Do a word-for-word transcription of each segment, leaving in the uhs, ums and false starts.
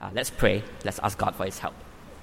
Uh, let's pray. Let's ask God for His help.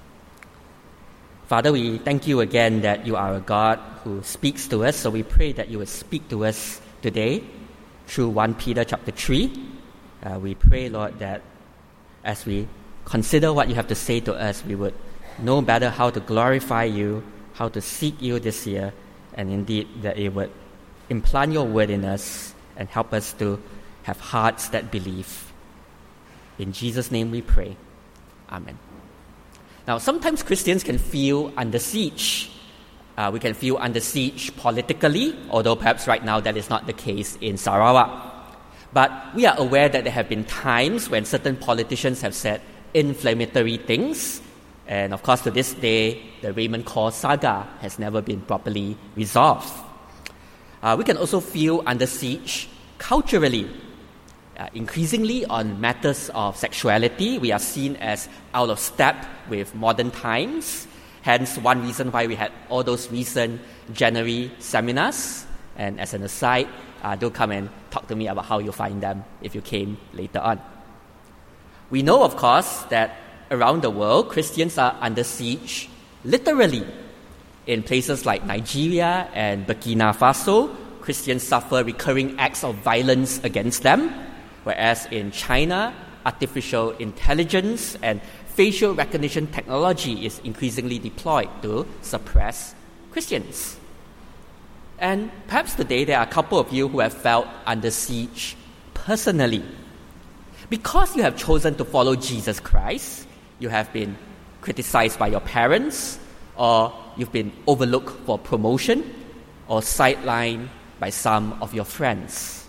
Father, we thank you again that you are a God who speaks to us. So we pray that you will speak to us today through First Peter chapter three. Uh, we pray, Lord, that as we consider what you have to say to us, we would know better how to glorify you, how to seek you this year, and indeed that it would implant your word in us and help us to have hearts that believe. In Jesus' name we pray. Amen. Now, sometimes Christians can feel under siege. Uh, we can feel under siege politically, although perhaps right now that is not the case in Sarawak. But we are aware that there have been times when certain politicians have said inflammatory things. And of course, to this day, the Raymond Kaur saga has never been properly resolved. Uh, we can also feel under siege culturally. Uh, increasingly on matters of sexuality, we are seen as out of step with modern times. Hence, one reason why we had all those recent January seminars. And as an aside, uh, do come and talk to me about how you find them if you came later on. We know, of course, that around the world, Christians are under siege literally. In places like Nigeria and Burkina Faso, Christians suffer recurring acts of violence against them. Whereas in China, artificial intelligence and facial recognition technology is increasingly deployed to suppress Christians. And perhaps today there are a couple of you who have felt under siege personally. Because you have chosen to follow Jesus Christ, you have been criticized by your parents, or you've been overlooked for promotion, or sidelined by some of your friends.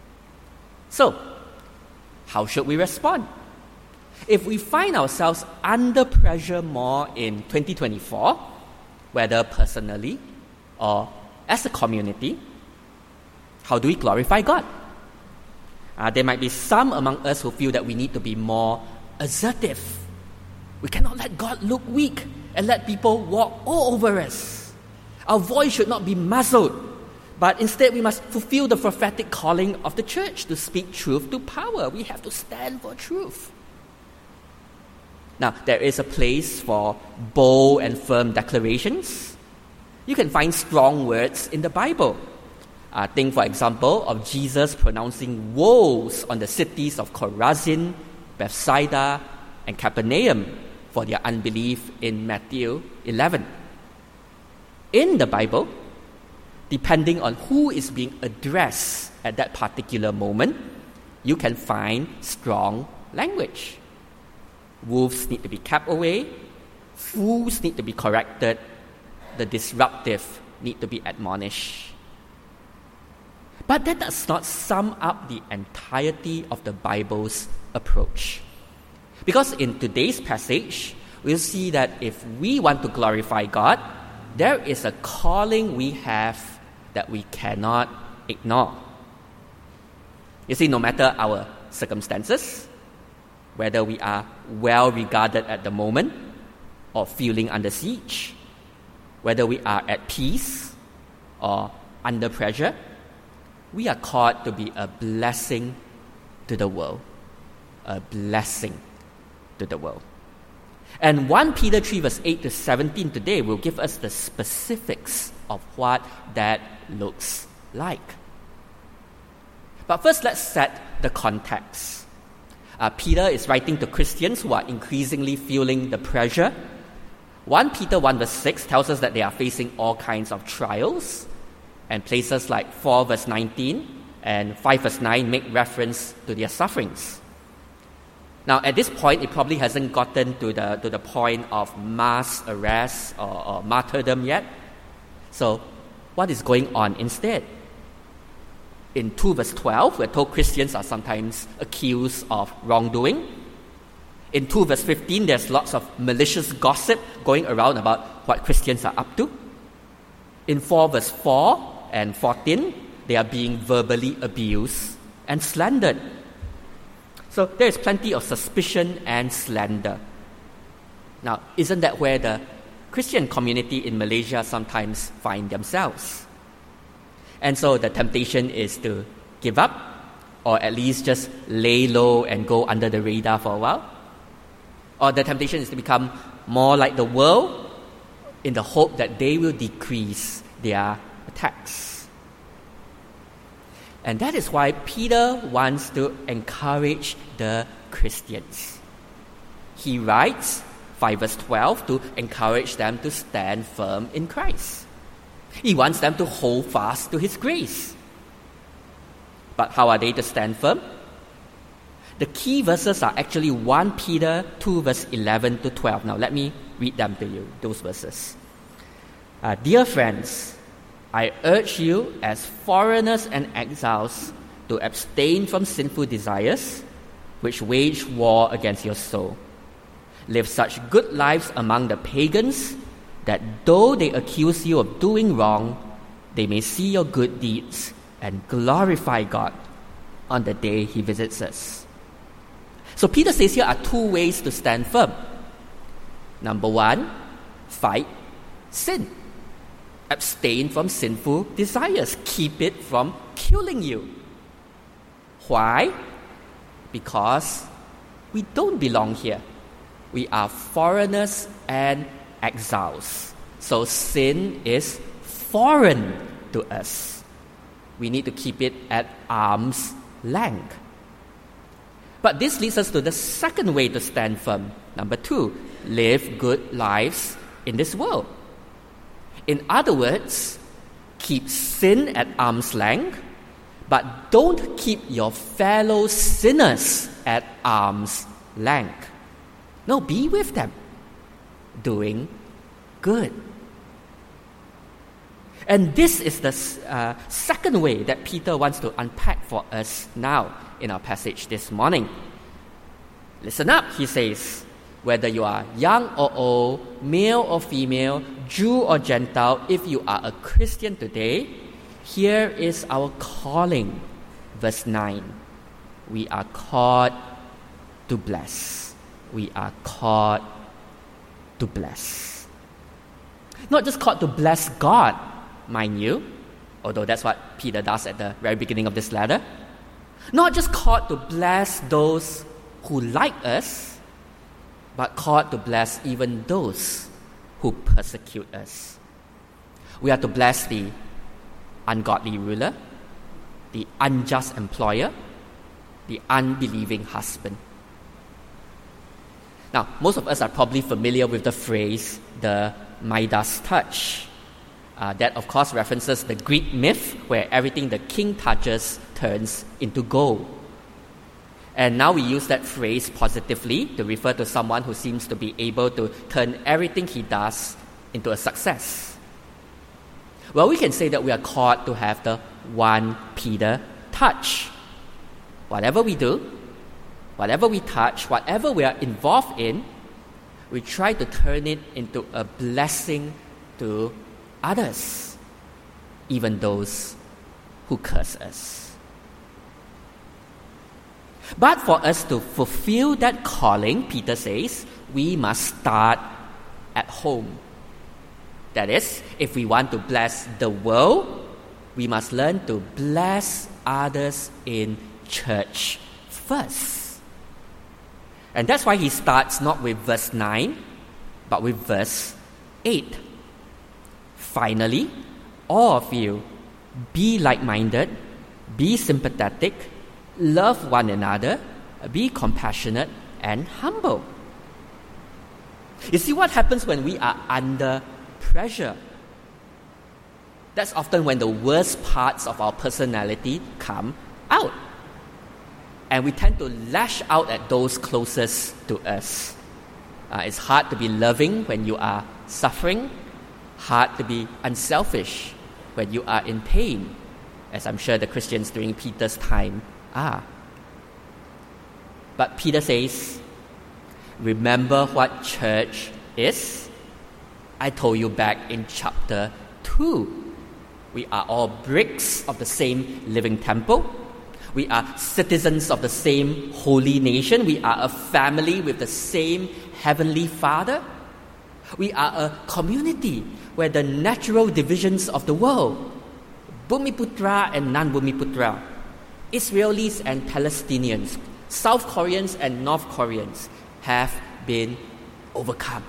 So, how should we respond? If we find ourselves under pressure more in twenty twenty-four, whether personally or as a community, how do we glorify God? Uh, there might be some among us who feel that we need to be more assertive. We cannot let God look weak and let people walk all over us. Our voice should not be muzzled, but instead we must fulfill the prophetic calling of the church to speak truth to power. We have to stand for truth. Now, there is a place for bold and firm declarations. You can find strong words in the Bible. Uh, think, for example, of Jesus pronouncing woes on the cities of Chorazin, Bethsaida, and Capernaum for their unbelief in Matthew eleven. In the Bible, depending on who is being addressed at that particular moment, you can find strong language. Wolves need to be kept away. Fools need to be corrected. The disruptive need to be admonished. But that does not sum up the entirety of the Bible's approach. Because in today's passage, we'll see that if we want to glorify God, there is a calling we have that we cannot ignore. You see, no matter our circumstances, whether we are well regarded at the moment or feeling under siege, whether we are at peace or under pressure, we are called to be a blessing to the world. A blessing to the world. And First Peter three verse eight to seventeen today will give us the specifics of what that looks like. But first, let's set the context. Uh, Peter is writing to Christians who are increasingly feeling the pressure. First Peter one verse six tells us that they are facing all kinds of trials, and places like four verse nineteen and five verse nine make reference to their sufferings. Now, at this point, it probably hasn't gotten to the to the point of mass arrest or, or martyrdom yet. So, what is going on instead? In two verse twelve, we're told Christians are sometimes accused of wrongdoing. In two verse fifteen, there's lots of malicious gossip going around about what Christians are up to. In four verse four and fourteen, they are being verbally abused and slandered. So there is plenty of suspicion and slander. Now, isn't that where the Christian community in Malaysia sometimes find themselves? And so the temptation is to give up, or at least just lay low and go under the radar for a while. Or the temptation is to become more like the world in the hope that they will decrease their attacks. And that is why Peter wants to encourage the Christians. He writes five verse twelve to encourage them to stand firm in Christ. He wants them to hold fast to His grace. But how are they to stand firm? The key verses are actually First Peter two verse eleven to twelve. Now let me read them to you, those verses. Uh, Dear friends, I urge you as foreigners and exiles to abstain from sinful desires which wage war against your soul. Live such good lives among the pagans that though they accuse you of doing wrong, they may see your good deeds and glorify God on the day He visits us. So Peter says here are two ways to stand firm. Number one, fight sin. Abstain from sinful desires. Keep it from killing you. Why? Because we don't belong here. We are foreigners and exiles. So sin is foreign to us. We need to keep it at arm's length. But this leads us to the second way to stand firm. Number two, live good lives in this world. In other words, keep sin at arm's length, but don't keep your fellow sinners at arm's length. No, be with them, doing good. And this is the uh, second way that Peter wants to unpack for us now in our passage this morning. Listen up, he says. Whether you are young or old, male or female, Jew or Gentile, if you are a Christian today, here is our calling. Verse nine. We are called to bless. We are called to bless. Not just called to bless God, mind you, although that's what Peter does at the very beginning of this letter. Not just called to bless those who like us, but called to bless even those who persecute us. We are to bless the ungodly ruler, the unjust employer, the unbelieving husband. Now, most of us are probably familiar with the phrase, the Midas touch. Uh, that, of course, references the Greek myth where everything the king touches turns into gold. And now we use that phrase positively to refer to someone who seems to be able to turn everything he does into a success. Well, we can say that we are called to have the First Peter touch. Whatever we do, whatever we touch, whatever we are involved in, we try to turn it into a blessing to others, even those who curse us. But for us to fulfill that calling, Peter says, we must start at home. That is, if we want to bless the world, we must learn to bless others in church first. And that's why he starts not with verse nine, but with verse eight. Finally, all of you, be like-minded, be sympathetic, love one another, be compassionate and humble. You see what happens when we are under pressure? That's often when the worst parts of our personality come out. And we tend to lash out at those closest to us. Uh, it's hard to be loving when you are suffering, hard to be unselfish when you are in pain, as I'm sure the Christians during Peter's time are. But Peter says, remember what church is? I told you back in chapter two. We are all bricks of the same living temple. We are citizens of the same holy nation. We are a family with the same heavenly Father. We are a community where the natural divisions of the world, Bumiputra and non-Bumiputra, Israelis and Palestinians, South Koreans and North Koreans, have been overcome.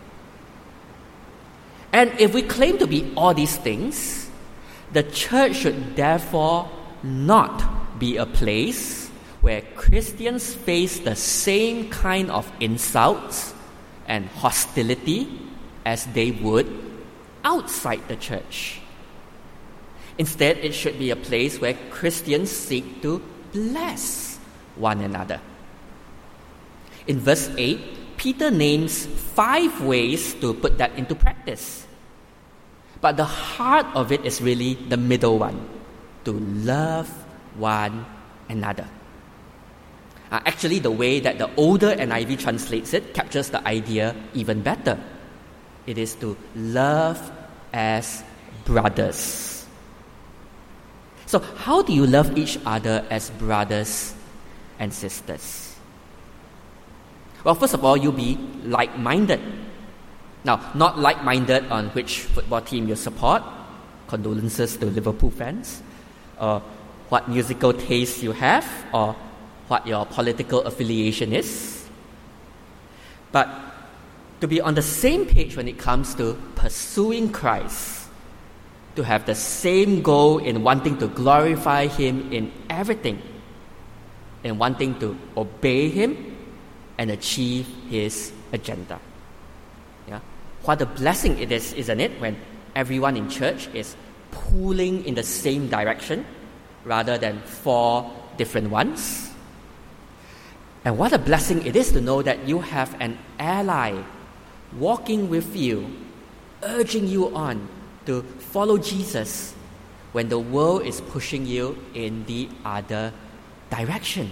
And if we claim to be all these things, the church should therefore not be a place where Christians face the same kind of insults and hostility as they would outside the church. Instead, it should be a place where Christians seek to bless one another. In verse eight, Peter names five ways to put that into practice. But the heart of it is really the middle one, to love one another. Uh, actually, the way that the older N I V translates it captures the idea even better. It is to love as brothers. So how do you love each other as brothers and sisters? Well, first of all, you be like-minded. Now, not like-minded on which football team you support. Condolences to Liverpool fans. Or what musical taste you have, or what your political affiliation is. But to be on the same page when it comes to pursuing Christ, to have the same goal in wanting to glorify Him in everything, in wanting to obey Him and achieve His agenda. Yeah? What a blessing it is, isn't it, when everyone in church is pulling in the same direction rather than four different ones. And what a blessing it is to know that you have an ally walking with you, urging you on to follow Jesus when the world is pushing you in the other direction.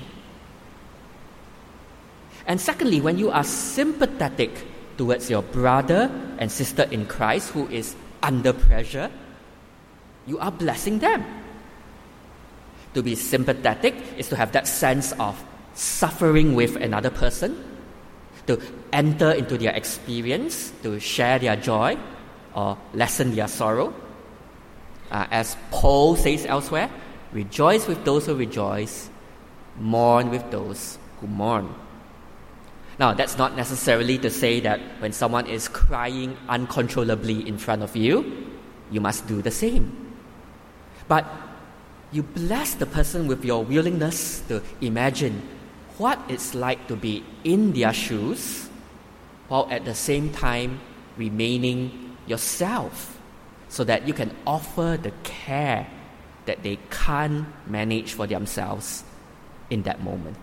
And secondly, when you are sympathetic towards your brother and sister in Christ who is under pressure, you are blessing them. To be sympathetic is to have that sense of suffering with another person, to enter into their experience, to share their joy or lessen their sorrow. Uh, as Paul says elsewhere, rejoice with those who rejoice, mourn with those who mourn. Now, that's not necessarily to say that when someone is crying uncontrollably in front of you, you must do the same. But you bless the person with your willingness to imagine what it's like to be in their shoes, while at the same time remaining yourself, so that you can offer the care that they can't manage for themselves in that moment.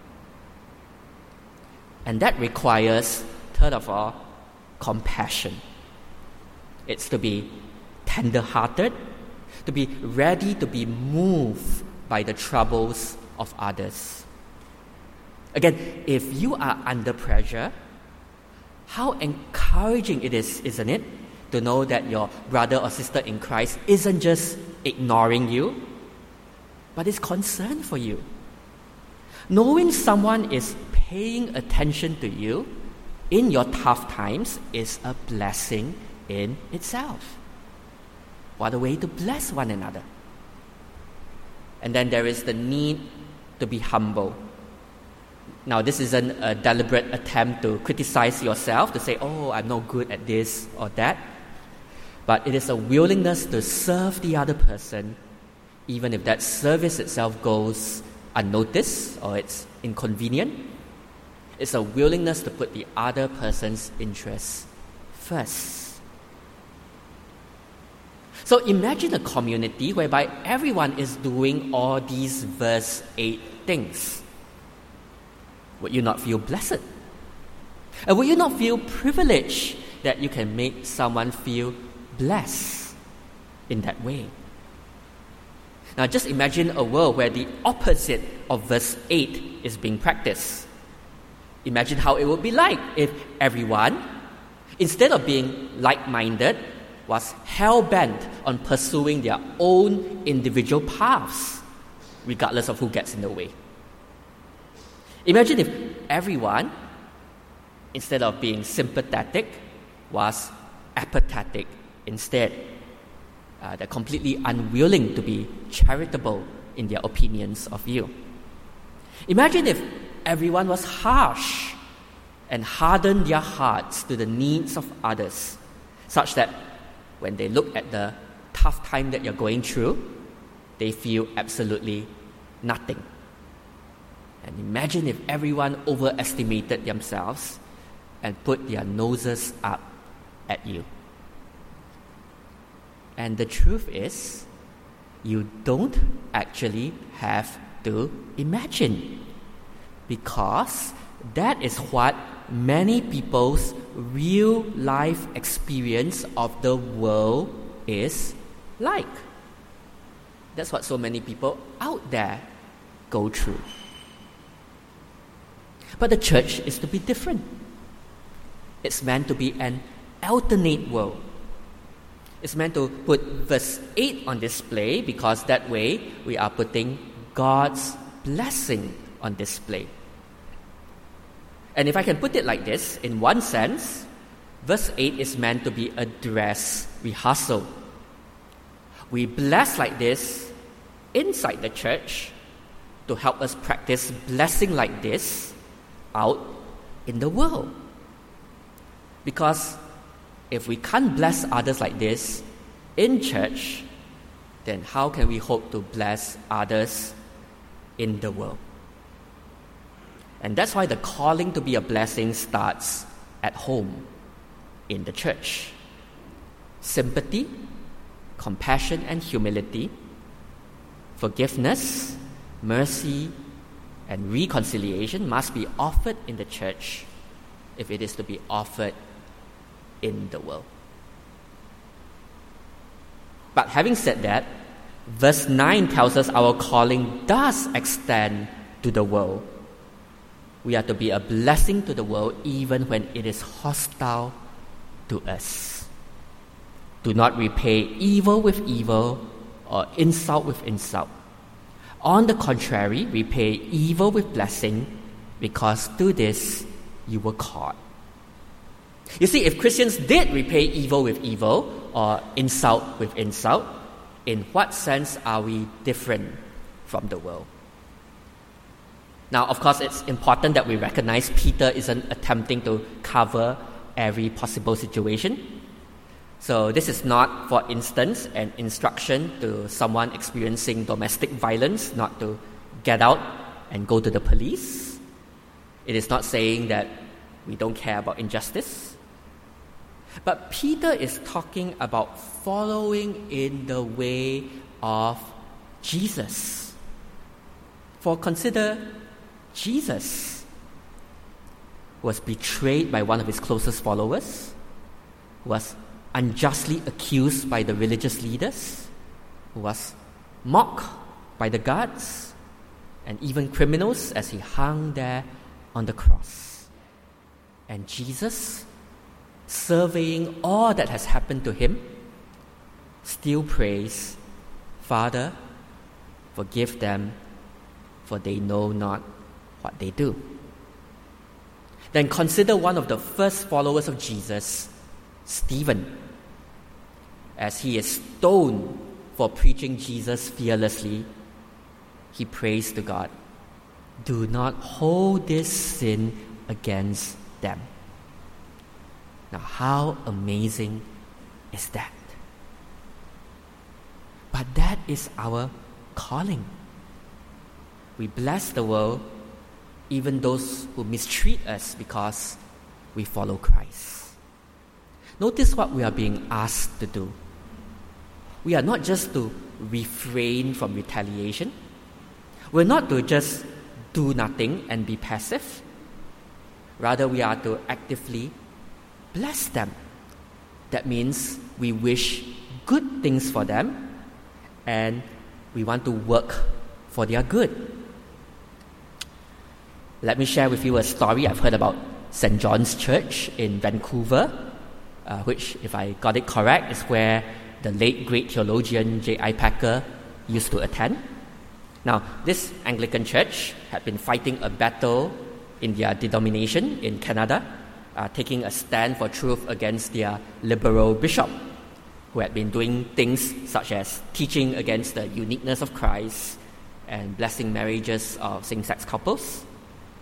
And that requires, third of all, compassion. It's to be tender-hearted, to be ready to be moved by the troubles of others. Again, if you are under pressure, how encouraging it is, isn't it, to know that your brother or sister in Christ isn't just ignoring you, but is concerned for you. Knowing someone is paying attention to you in your tough times is a blessing in itself. What a way to bless one another. And then there is the need to be humble. Now, this isn't a deliberate attempt to criticize yourself, to say, oh, I'm not good at this or that. But it is a willingness to serve the other person, even if that service itself goes unnoticed or it's inconvenient. It's a willingness to put the other person's interests first. So imagine a community whereby everyone is doing all these verse eight things. Would you not feel blessed? And would you not feel privileged that you can make someone feel blessed in that way? Now just imagine a world where the opposite of verse eight is being practiced. Imagine how it would be like if everyone, instead of being like-minded, was hell-bent on pursuing their own individual paths, regardless of who gets in the way. Imagine if everyone, instead of being sympathetic, was apathetic instead. Uh, they're completely unwilling to be charitable in their opinions of you. Imagine if everyone was harsh, and harden their hearts to the needs of others, such that when they look at the tough time that you're going through, they feel absolutely nothing. And imagine if everyone overestimated themselves and put their noses up at you. And the truth is, you don't actually have to imagine, because that is what many people's real life experience of the world is like. That's what so many people out there go through. But the church is to be different. It's meant to be an alternate world. It's meant to put verse eight on display, because that way we are putting God's blessing on display. And if I can put it like this, in one sense, verse eight is meant to be a dress rehearsal. We bless like this inside the church to help us practice blessing like this out in the world. Because if we can't bless others like this in church, then how can we hope to bless others in the world? And that's why the calling to be a blessing starts at home, in the church. Sympathy, compassion and humility, forgiveness, mercy, and reconciliation must be offered in the church if it is to be offered in the world. But having said that, verse nine tells us our calling does extend to the world. We are to be a blessing to the world even when it is hostile to us. Do not repay evil with evil or insult with insult. On the contrary, repay evil with blessing, because to this you were called. You see, if Christians did repay evil with evil or insult with insult, in what sense are we different from the world? Now, of course, it's important that we recognize Peter isn't attempting to cover every possible situation. So this is not, for instance, an instruction to someone experiencing domestic violence not to get out and go to the police. It is not saying that we don't care about injustice. But Peter is talking about following in the way of Jesus. For consider, Jesus was betrayed by one of his closest followers, was unjustly accused by the religious leaders, who was mocked by the guards and even criminals as he hung there on the cross. And Jesus, surveying all that has happened to him, still prays, "Father, forgive them, for they know not what they do." Then consider one of the first followers of Jesus, Stephen, as he is stoned for preaching Jesus fearlessly. He prays to God, "Do not hold this sin against them." Now, how amazing is that? But that is our calling. We bless the world, even those who mistreat us, because we follow Christ. Notice what we are being asked to do. We are not just to refrain from retaliation. We're not to just do nothing and be passive. Rather, we are to actively bless them. That means we wish good things for them and we want to work for their good. Let me share with you a story I've heard about Saint John's Church in Vancouver, uh, which, if I got it correct, is where the late great theologian J I Packer used to attend. Now, this Anglican church had been fighting a battle in their denomination in Canada, uh, taking a stand for truth against their liberal bishop, who had been doing things such as teaching against the uniqueness of Christ and blessing marriages of same-sex couples.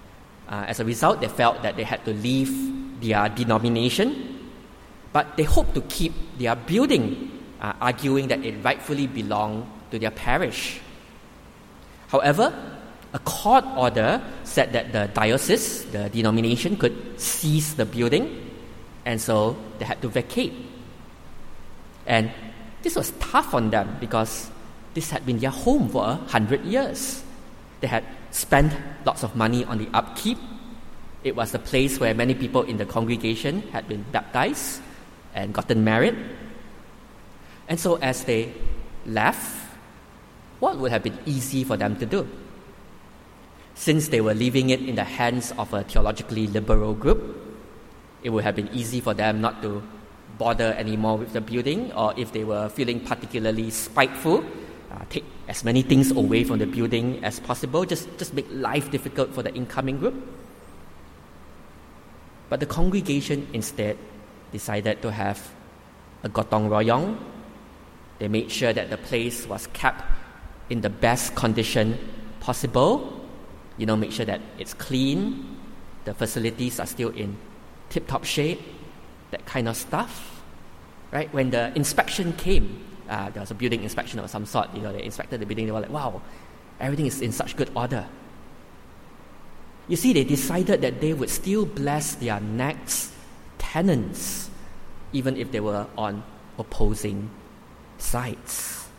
Uh, as a result, they felt that they had to leave their denomination, but they hoped to keep their building, uh, arguing that it rightfully belonged to their parish. However, a court order said that the diocese, the denomination, could seize the building, and so they had to vacate. And this was tough on them because this had been their home for a hundred years. They had spent lots of money on the upkeep. It was the place where many people in the congregation had been baptized and gotten married. And so as they left, what would have been easy for them to do? Since they were leaving it in the hands of a theologically liberal group, it would have been easy for them not to bother anymore with the building, or if they were feeling particularly spiteful, uh, take as many things away from the building as possible, just, just make life difficult for the incoming group. But the congregation instead decided to have a gotong royong. They made sure that the place was kept in the best condition possible. You know, make sure that it's clean, the facilities are still in tip-top shape, that kind of stuff. Right? When the inspection came, uh, there was a building inspection of some sort, you know, they inspected the building, they were like, wow, everything is in such good order. You see, they decided that they would still bless their next tenants, even if they were on opposing sides.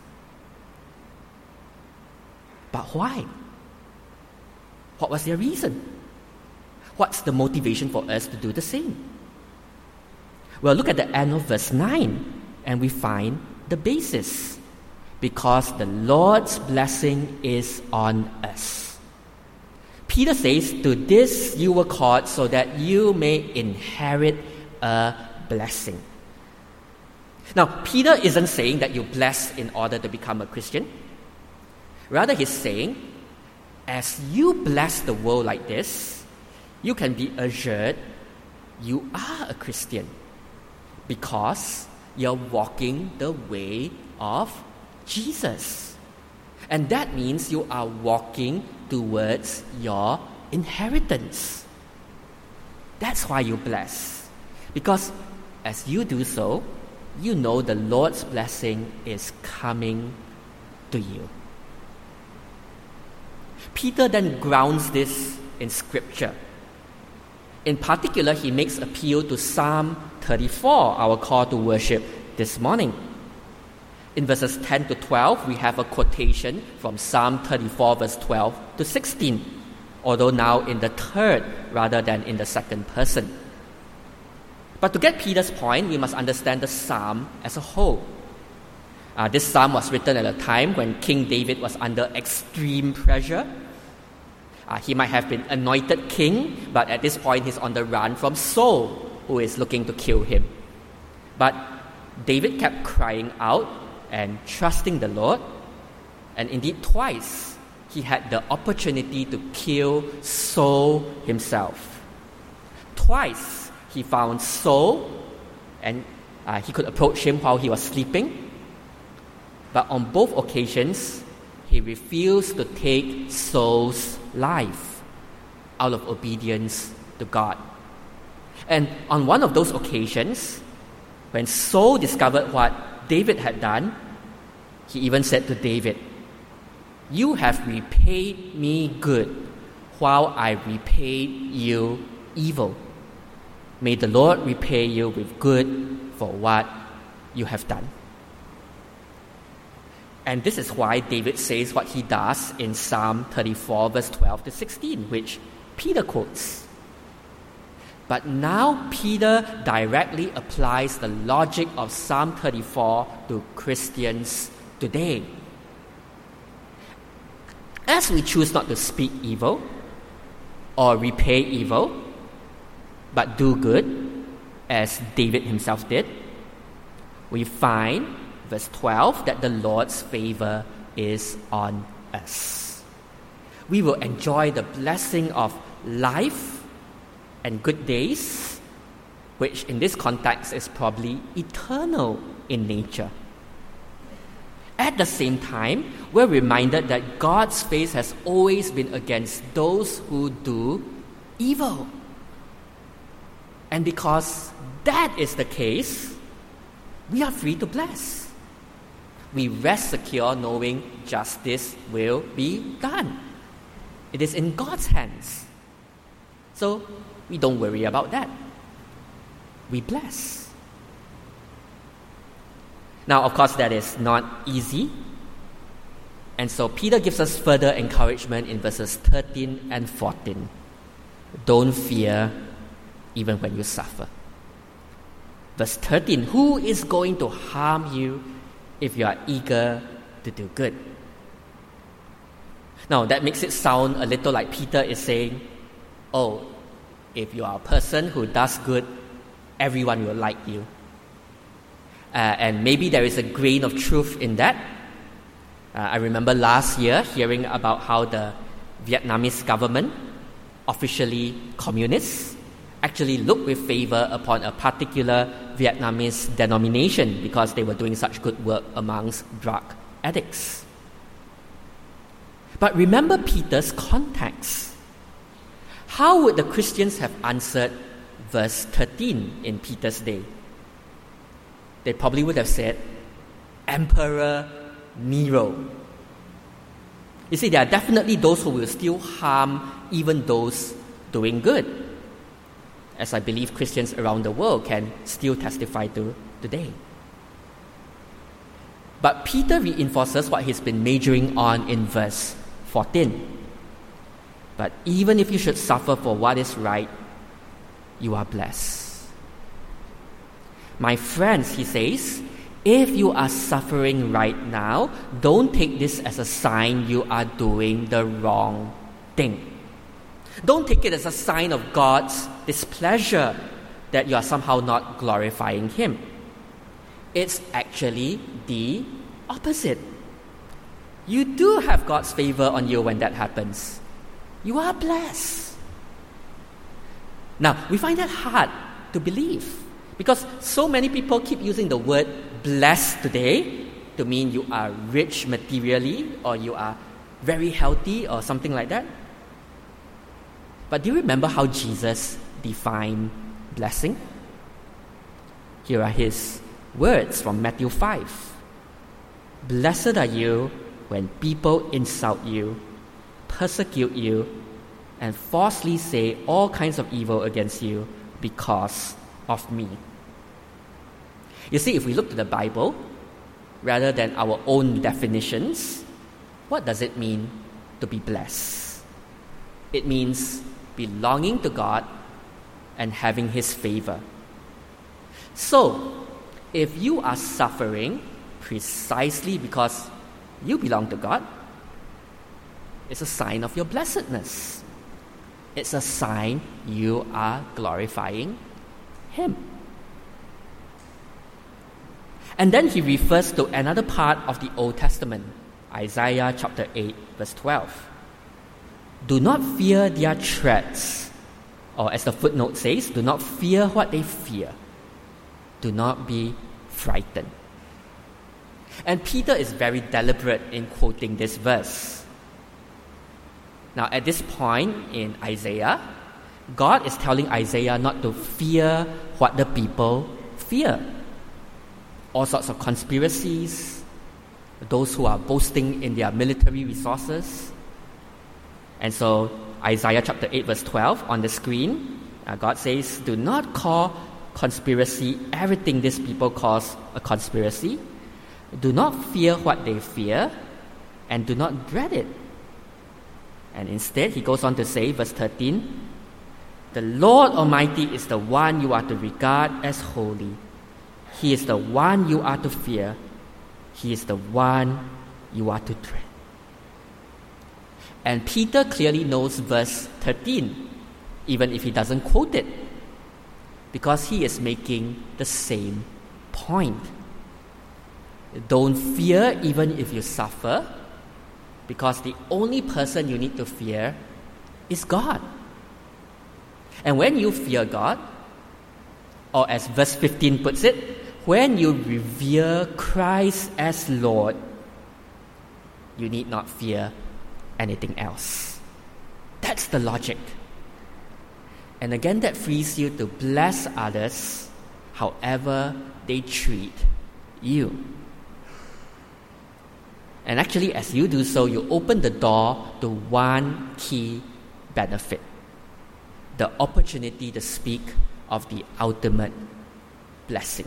But why? What was their reason? What's the motivation for us to do the same? Well, look at the end of verse nine, and we find the basis. Because the Lord's blessing is on us. Peter says, to this you were called so that you may inherit a blessing. Now, Peter isn't saying that you bless in order to become a Christian. Rather, he's saying, as you bless the world like this, you can be assured you are a Christian because you're walking the way of Jesus. And that means you are walking towards your inheritance. That's why you bless. Because as you do so, you know the Lord's blessing is coming to you. Peter then grounds this in Scripture. In particular, he makes appeal to Psalm thirty-four, our call to worship this morning. In verses ten to twelve, we have a quotation from Psalm thirty-four, verse twelve to sixteen, although now in the third rather than in the second person. But to get Peter's point, we must understand the psalm as a whole. Uh, this psalm was written at a time when King David was under extreme pressure. Uh, he might have been anointed king, but at this point he's on the run from Saul, who is looking to kill him. But David kept crying out and trusting the Lord, and indeed twice he had the opportunity to kill Saul himself. Twice he found Saul, and uh, he could approach him while he was sleeping. But on both occasions, he refused to take Saul's life out of obedience to God. And on one of those occasions, when Saul discovered what David had done, he even said to David, "You have repaid me good while I repaid you evil. May the Lord repay you with good for what you have done." And this is why David says what he does in Psalm thirty-four, verse twelve to sixteen, which Peter quotes. But now Peter directly applies the logic of Psalm thirty-four to Christians today. As we choose not to speak evil or repay evil, but do good, as David himself did, we find, verse twelve, that the Lord's favor is on us. We will enjoy the blessing of life and good days, which in this context is probably eternal in nature. At the same time, we're reminded that God's face has always been against those who do evil. And because that is the case, we are free to bless. We rest secure knowing justice will be done. It is in God's hands. So we don't worry about that. We bless. Now, of course, that is not easy. And so Peter gives us further encouragement in verses thirteen and fourteen. Don't fear even when you suffer. Verse thirteen, who is going to harm you if you are eager to do good? Now, that makes it sound a little like Peter is saying, oh, if you are a person who does good, everyone will like you. Uh, and maybe there is a grain of truth in that. Uh, I remember last year hearing about how the Vietnamese government, officially communist, actually looked with favor upon a particular Vietnamese denomination because they were doing such good work amongst drug addicts. But remember Peter's context. How would the Christians have answered verse thirteen in Peter's day? They probably would have said, Emperor Nero. You see, there are definitely those who will still harm even those doing good, as I believe Christians around the world can still testify to today. But Peter reinforces what he's been majoring on in verse fourteen. But even if you should suffer for what is right, you are blessed. My friends, he says, if you are suffering right now, don't take this as a sign you are doing the wrong thing. Don't take it as a sign of God's displeasure that you are somehow not glorifying Him. It's actually the opposite. You do have God's favor on you when that happens. You are blessed. Now, we find that hard to believe because so many people keep using the word blessed today to mean you are rich materially or you are very healthy or something like that. But do you remember how Jesus defined blessing? Here are his words from Matthew five. Blessed are you when people insult you, persecute you, and falsely say all kinds of evil against you because of me. You see, if we look to the Bible, rather than our own definitions, what does it mean to be blessed? It means belonging to God and having His favor. So, if you are suffering precisely because you belong to God, it's a sign of your blessedness. It's a sign you are glorifying Him. And then he refers to another part of the Old Testament, Isaiah chapter eight, verse twelve. Do not fear their threats, or as the footnote says, do not fear what they fear. Do not be frightened. And Peter is very deliberate in quoting this verse. Now, at this point in Isaiah, God is telling Isaiah not to fear what the people fear. All sorts of conspiracies, those who are boasting in their military resources. And so, Isaiah chapter eight, verse twelve on the screen, uh, God says, do not call conspiracy everything these people calls a conspiracy. Do not fear what they fear, and do not dread it. And instead, he goes on to say, verse thirteen, the Lord Almighty is the one you are to regard as holy. He is the one you are to fear. He is the one you are to dread. And Peter clearly knows verse thirteen, even if he doesn't quote it, because he is making the same point. Don't fear even if you suffer, because the only person you need to fear is God. And when you fear God, or as verse fifteen puts it, when you revere Christ as Lord, you need not fear anything else. That's the logic. And again, that frees you to bless others however they treat you. And actually, as you do so, you open the door to one key benefit: the opportunity to speak of the ultimate blessing.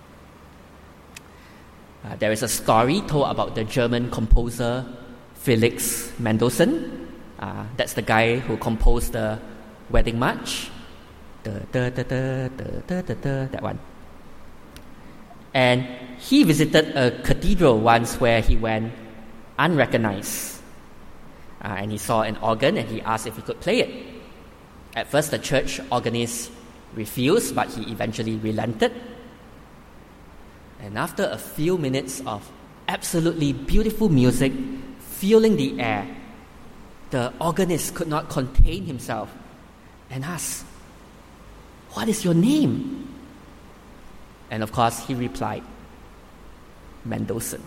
Uh, there is a story told about the German composer Felix Mendelssohn. Uh, that's the guy who composed the Wedding March. Da, da, da, da, da, da, da, that one. And he visited a cathedral once where he went unrecognized. Uh, and he saw an organ and he asked if he could play it. At first, the church organist refused, but he eventually relented. And after a few minutes of absolutely beautiful music filling the air, the organist could not contain himself and asked, "What is your name?" And of course, he replied, "Mendelssohn."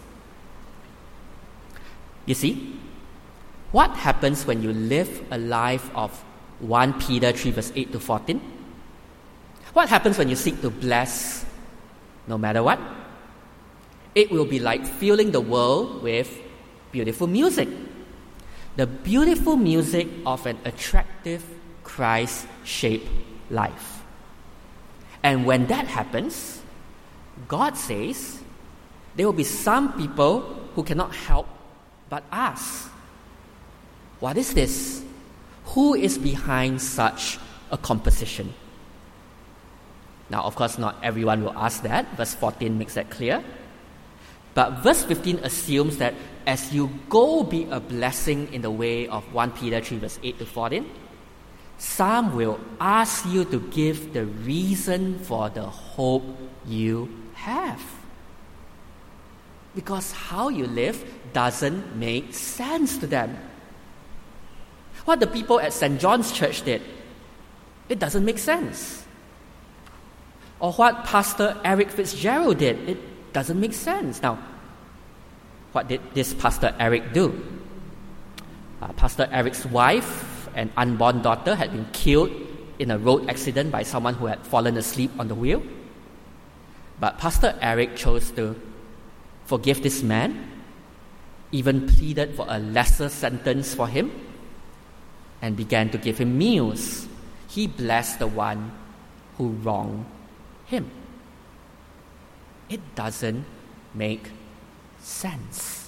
You see, what happens when you live a life of First Peter three verse eight to fourteen? What happens when you seek to bless no matter what? It will be like filling the world with beautiful music. The beautiful music of an attractive, Christ-shaped life. And when that happens, God says there will be some people who cannot help but ask, "What is this? Who is behind such a composition?" Now, of course, not everyone will ask that. Verse fourteen makes that clear. But verse fifteen assumes that as you go be a blessing in the way of First Peter three verse eight to fourteen, some will ask you to give the reason for the hope you have. Because how you live doesn't make sense to them. What the people at Saint John's Church did, it doesn't make sense. Or what Pastor Eric Fitzgerald did, it doesn't make sense. Now, what did this Pastor Eric do? Uh, Pastor Eric's wife and unborn daughter had been killed in a road accident by someone who had fallen asleep on the wheel. But Pastor Eric chose to forgive this man, even pleaded for a lesser sentence for him, and began to give him meals. He blessed the one who wronged him. It doesn't make sense.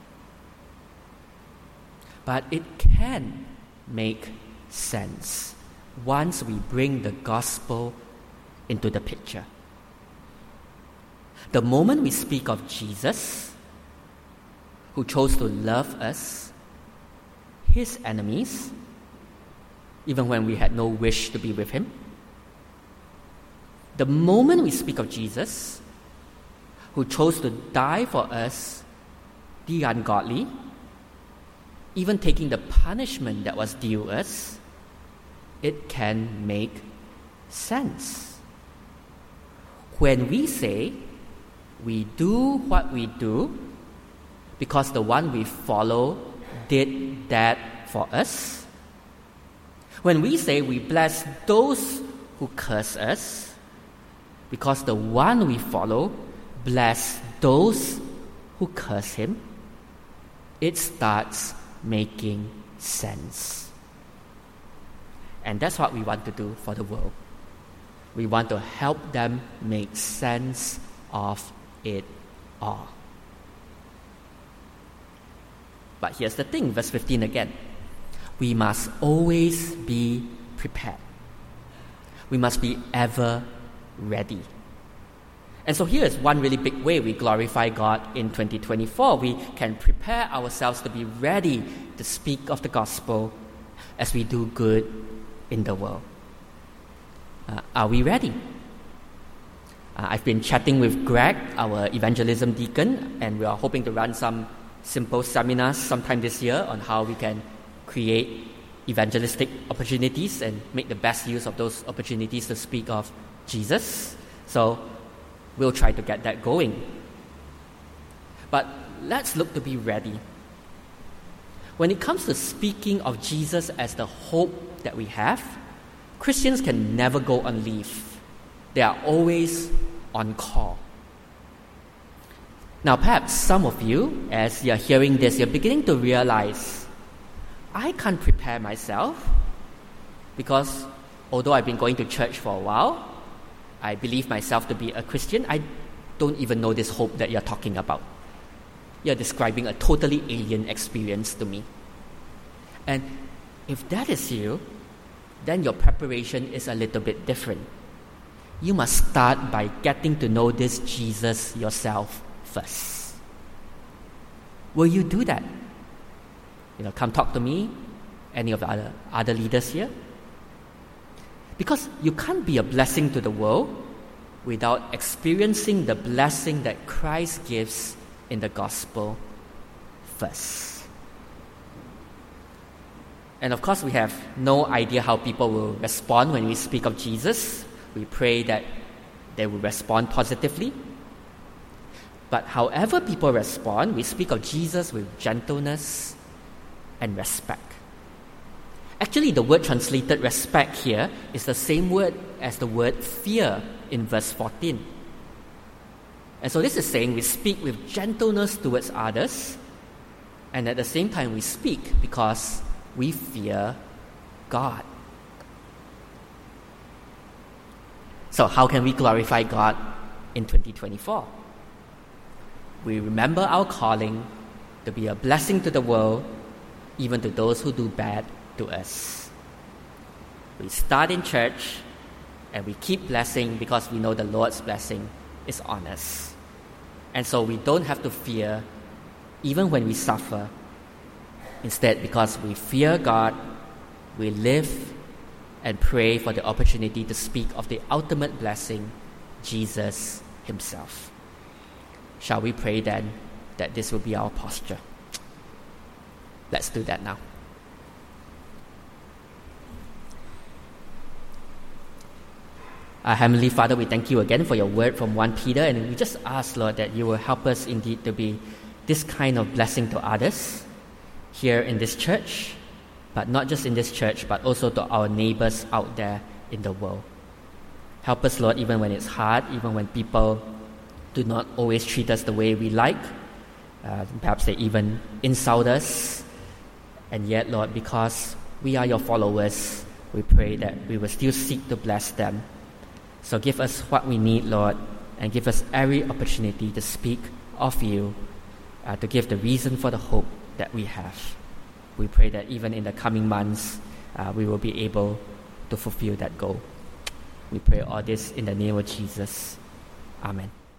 But it can make sense once we bring the gospel into the picture. The moment we speak of Jesus, who chose to love us, his enemies, even when we had no wish to be with him, the moment we speak of Jesus, who chose to die for us, the ungodly, even taking the punishment that was due us, it can make sense. When we say we do what we do because the one we follow did that for us, when we say we bless those who curse us because the one we follow bless those who curse him, it starts making sense. And that's what we want to do for the world. We want to help them make sense of it all. But here's the thing, verse fifteen again. We must always be prepared. We must be ever ready. And so here is one really big way we glorify God in twenty twenty-four. We can prepare ourselves to be ready to speak of the gospel as we do good in the world. Uh, are we ready? Uh, I've been chatting with Greg, our evangelism deacon, and we are hoping to run some simple seminars sometime this year on how we can create evangelistic opportunities and make the best use of those opportunities to speak of Jesus. So we'll try to get that going. But let's look to be ready. When it comes to speaking of Jesus as the hope that we have, Christians can never go on leave. They are always on call. Now, perhaps some of you, as you're hearing this, you're beginning to realize, I can't prepare myself because although I've been going to church for a while, I believe myself to be a Christian, I don't even know this hope that you're talking about. You're describing a totally alien experience to me. And if that is you, then your preparation is a little bit different. You must start by getting to know this Jesus yourself first. Will you do that? You know, come talk to me, any of the other, other leaders here. Because you can't be a blessing to the world without experiencing the blessing that Christ gives in the gospel first. And of course, we have no idea how people will respond when we speak of Jesus. We pray that they will respond positively. But however people respond, we speak of Jesus with gentleness and respect. Actually, the word translated respect here is the same word as the word fear in verse fourteen. And so this is saying we speak with gentleness towards others, and at the same time we speak because we fear God. So how can we glorify God in twenty twenty-four? We remember our calling to be a blessing to the world, even to those who do bad to us. We start in church and we keep blessing because we know the Lord's blessing is on us. And so we don't have to fear even when we suffer. Instead, because we fear God, we live and pray for the opportunity to speak of the ultimate blessing, Jesus himself. Shall we pray then that this will be our posture? Let's do that now. Our Heavenly Father, we thank you again for your word from First Peter, and we just ask, Lord, that you will help us indeed to be this kind of blessing to others here in this church, but not just in this church, but also to our neighbors out there in the world. Help us, Lord, even when it's hard, even when people do not always treat us the way we like. Uh, perhaps they even insult us. And yet, Lord, because we are your followers, we pray that we will still seek to bless them. So give us what we need, Lord, and give us every opportunity to speak of you, uh, to give the reason for the hope that we have. We pray that even in the coming months, uh, we will be able to fulfill that goal. We pray all this in the name of Jesus. Amen.